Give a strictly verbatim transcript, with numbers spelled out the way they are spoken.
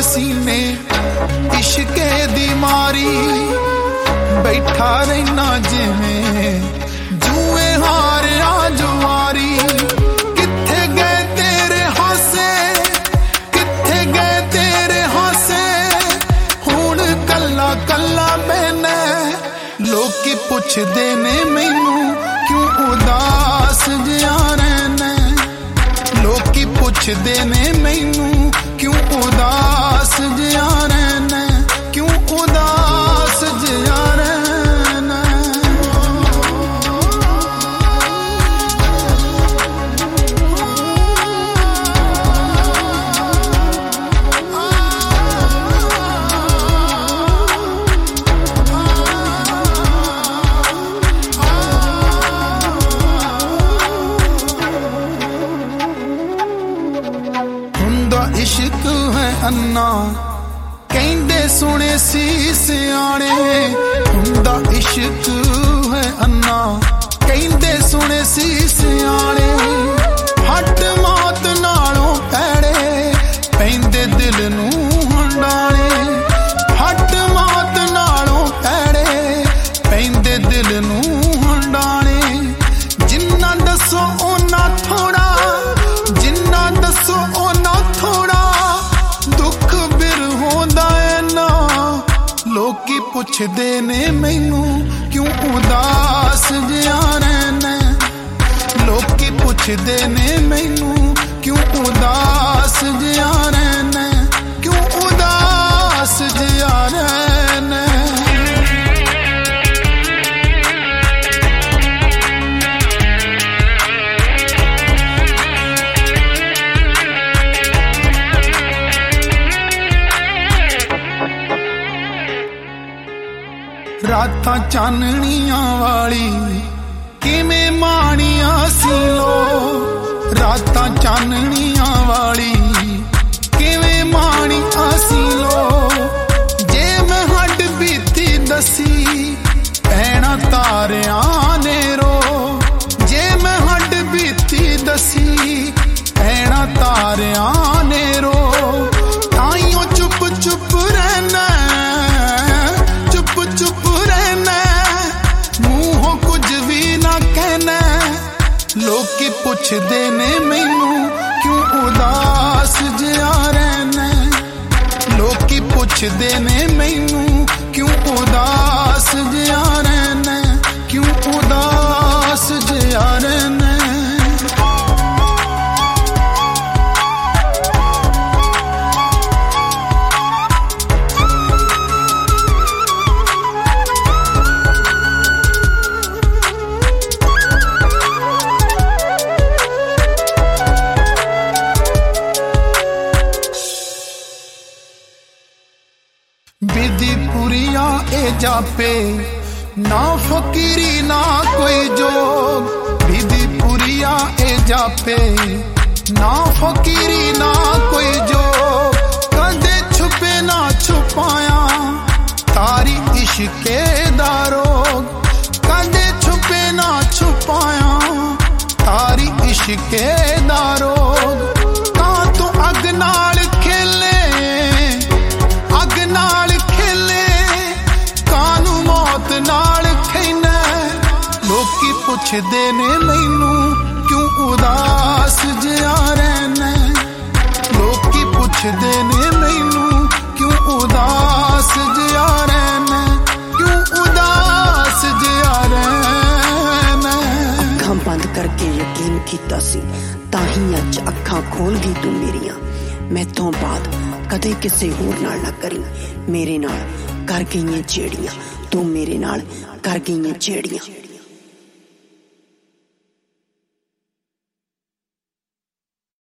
सीने इश्के दी मारी बैठा रहना जिवें जुए हारिया जुआरी किथे गए तेरे हासे किथे गए तेरे हासे हुण कल्ला कल्ला मैंने लोकी पुछदे ने मैनू क्यों उदास जिया रहना लोकी पुछदे ने मैनू क्यों उदास जिया रहना क्यों उदास जिया रहना इश्क है अन्ना कहंदे सुने सी सियाणे हुंदा इश्क है अन्ना कहंदे सुने सी सियाणे हट मौत नालों पैड़े पैंदे दिल नूं हंडाणे हट मौत नालों पैड़े पैंदे दिल नूं हंडाणे जिन्ना दसो ओना थोड़ा जिन्ना दसो ओना थोड़ा दुख बिर होंदा है ना लोकी पुछदे ने मैनू क्यों उदास जिया रहना लोकी पुछदे ने मैनू क्यों उदास जिया रहना क्यों उदास जिया रहना रातां चानणियां वाली किवें माणियां सी लो रातां चानणियां वाली किवें माणियां सी लो जे मैं हड बीती दसी पैणा तारियां ने रो जे मैं हड बीती दसी पैणा तारियां ने रो ताइयों चुप चुप रहना चुप चुप रहना मूहों कुछ भी ना कहना लोकी पुछदे ने मैनू क्यों उदास जिया रहना लोकी पुछदे ने मैनू क्यों उदास जिया रहना क्यों उदास जिया रहना बिदी पुरिया ए जापे ना फकीरी ना कोई जोग बिदी पुरिया ए जापे ना फकीरी ना कोई जोग कदे छुपे ना छुपाया तारी इश्के दा रोग कदे छुपे ना छुपाया तारी इश्के दा रोग कां तू अग नाल खेले अग नाल नाल खैना लोकी पुछदे ने मैनू क्यों उदास जिया रहना लोकी पुछदे ने मैनू क्यों उदास जिया रहना क्यों उदास जिया रहना अखां बंद करके यकीन कीता सी ताही अज अखां खोल गई तू मेरियां मैथों बाद कदे किसे होर नाल ना करी मेरे नाल कर गईयां जेड़ियां तू मेरे नाल कर गईयां जेड़ियां